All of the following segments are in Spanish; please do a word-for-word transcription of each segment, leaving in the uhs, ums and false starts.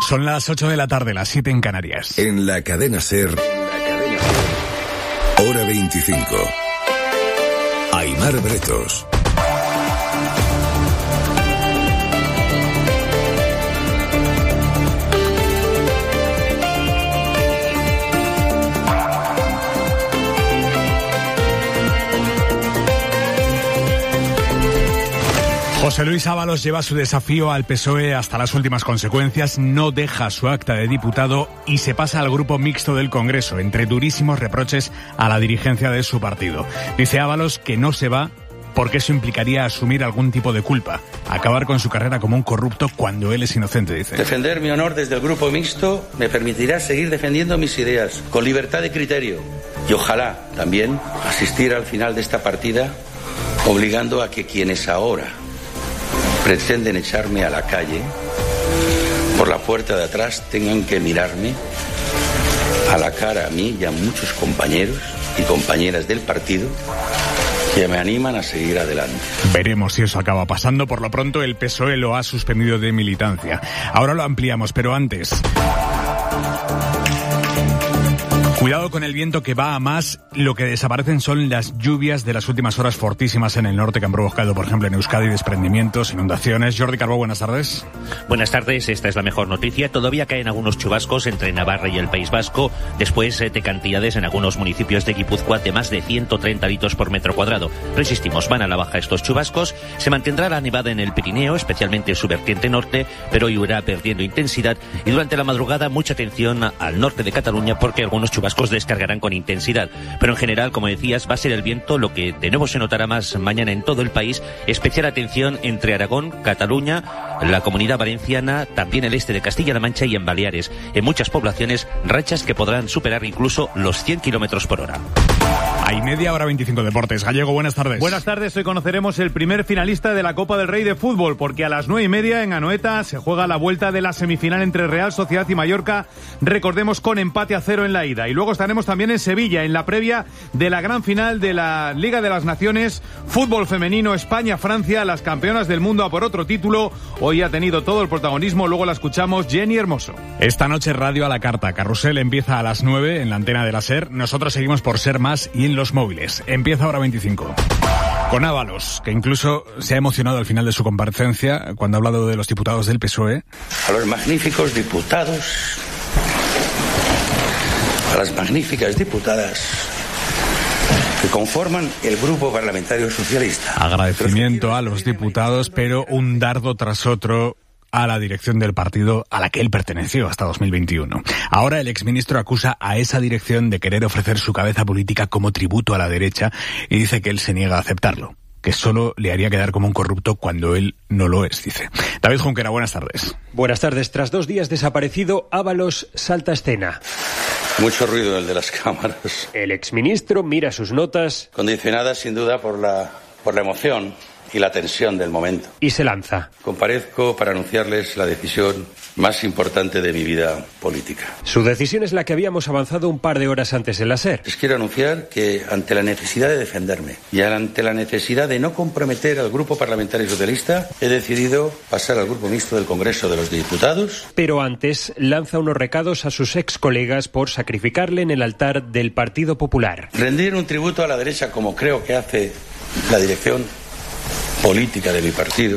Son las ocho de la tarde, las siete en Canarias. En la cadena SER, hora veinticinco. Aimar Bretos. José Luis Ábalos lleva su desafío al P S O E hasta las últimas consecuencias, no deja su acta de diputado y se pasa al grupo mixto del Congreso, entre durísimos reproches a la dirigencia de su partido. Dice Ábalos que no se va porque eso implicaría asumir algún tipo de culpa, acabar con su carrera como un corrupto cuando él es inocente, dice. Defender mi honor desde el grupo mixto me permitirá seguir defendiendo mis ideas con libertad de criterio y ojalá también asistir al final de esta partida obligando a que quienes ahora pretenden echarme a la calle por la puerta de atrás tengan que mirarme a la cara a mí y a muchos compañeros y compañeras del partido que me animan a seguir adelante. Veremos si eso acaba pasando. Por lo pronto el P S O E lo ha suspendido de militancia. Ahora lo ampliamos, pero antes... Cuidado con el viento que va a más. Lo que desaparecen son las lluvias de las últimas horas fortísimas en el norte que han provocado, por ejemplo, en Euskadi desprendimientos, inundaciones. Jordi Carbó, buenas tardes. Buenas tardes, esta es la mejor noticia. Todavía caen algunos chubascos entre Navarra y el País Vasco, después de cantidades en algunos municipios de Guipúzcoa de más de ciento treinta litros por metro cuadrado. Resistimos, van a la baja estos chubascos. Se mantendrá la nevada en el Pirineo, especialmente en su vertiente norte, pero irá perdiendo intensidad. Y durante la madrugada, mucha atención al norte de Cataluña porque algunos chubascos descargarán con intensidad. Pero en general, como decías, va a ser el viento lo que de nuevo se notará más mañana en todo el país. Especial atención entre Aragón, Cataluña, la Comunidad Valenciana, también el este de Castilla-La Mancha y en Baleares. En muchas poblaciones, rachas que podrán superar incluso los cien kilómetros por hora. Hay media hora veinticinco Deportes. Gallego, buenas tardes. Buenas tardes. Hoy conoceremos el primer finalista de la Copa del Rey de Fútbol, porque a las nueve y media en Anoeta se juega la vuelta de la semifinal entre Real Sociedad y Mallorca. Recordemos, con empate a cero en la ida. Y luego estaremos también en Sevilla, en la previa de la gran final de la Liga de las Naciones. Fútbol femenino, España-Francia, las campeonas del mundo a por otro título. Hoy ha tenido todo el protagonismo. Luego la escuchamos, Jenny Hermoso. Esta noche Radio a la Carta. Carrusel empieza a las nueve en la antena de la SER. Nosotros seguimos por Ser Más y en los móviles. Empieza ahora veinticinco. Con Ábalos, que incluso se ha emocionado al final de su comparecencia cuando ha hablado de los diputados del P S O E. A los magníficos diputados, a las magníficas diputadas que conforman el Grupo Parlamentario Socialista. Agradecimiento a los diputados, pero un dardo tras otro a la dirección del partido a la que él perteneció hasta dos mil veintiuno. Ahora el exministro acusa a esa dirección de querer ofrecer su cabeza política como tributo a la derecha y dice que él se niega a aceptarlo, que solo le haría quedar como un corrupto cuando él no lo es, dice. David Junquera, buenas tardes. Buenas tardes. Tras dos días desaparecido, Ábalos salta a escena. Mucho ruido el de las cámaras. El exministro mira sus notas. Condicionadas sin duda por la, por la emoción y la tensión del momento. Y se lanza. Comparezco para anunciarles la decisión más importante de mi vida política. Su decisión es la que habíamos avanzado un par de horas antes en la SER. Les quiero anunciar que ante la necesidad de defenderme y ante la necesidad de no comprometer al Grupo Parlamentario Socialista, he decidido pasar al Grupo Mixto del Congreso de los Diputados. Pero antes lanza unos recados a sus ex colegas por sacrificarle en el altar del Partido Popular. Rendir un tributo a la derecha como creo que hace la dirección política de mi partido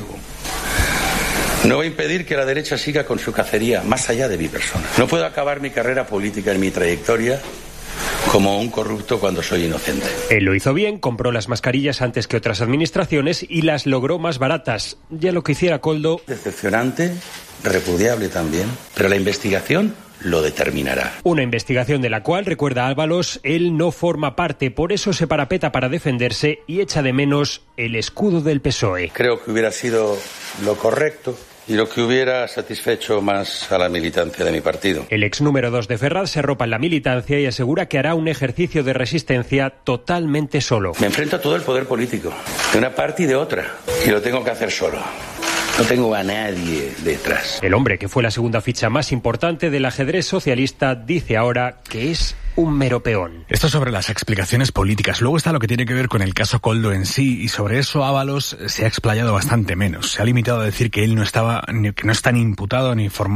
no va a impedir que la derecha siga con su cacería más allá de mi persona. No puedo acabar mi carrera política en mi trayectoria como un corrupto cuando soy inocente. Él lo hizo bien, compró las mascarillas antes que otras administraciones y las logró más baratas. Ya lo que hiciera Koldo... Decepcionante, repudiable también, pero la investigación lo determinará. Una investigación de la cual, recuerda Ábalos, él no forma parte, por eso se parapeta para defenderse y echa de menos el escudo del P S O E. Creo que hubiera sido lo correcto y lo que hubiera satisfecho más a la militancia de mi partido. El ex número dos de Ferraz se arropa en la militancia y asegura que hará un ejercicio de resistencia totalmente solo. Me enfrento a todo el poder político, de una parte y de otra, y lo tengo que hacer solo. No tengo a nadie detrás. El hombre que fue la segunda ficha más importante del ajedrez socialista dice ahora que es un mero peón. Esto sobre las explicaciones políticas. Luego está lo que tiene que ver con el caso Koldo en sí, y sobre eso Ábalos se ha explayado bastante menos. Se ha limitado a decir que él no estaba, que no está ni imputado ni formado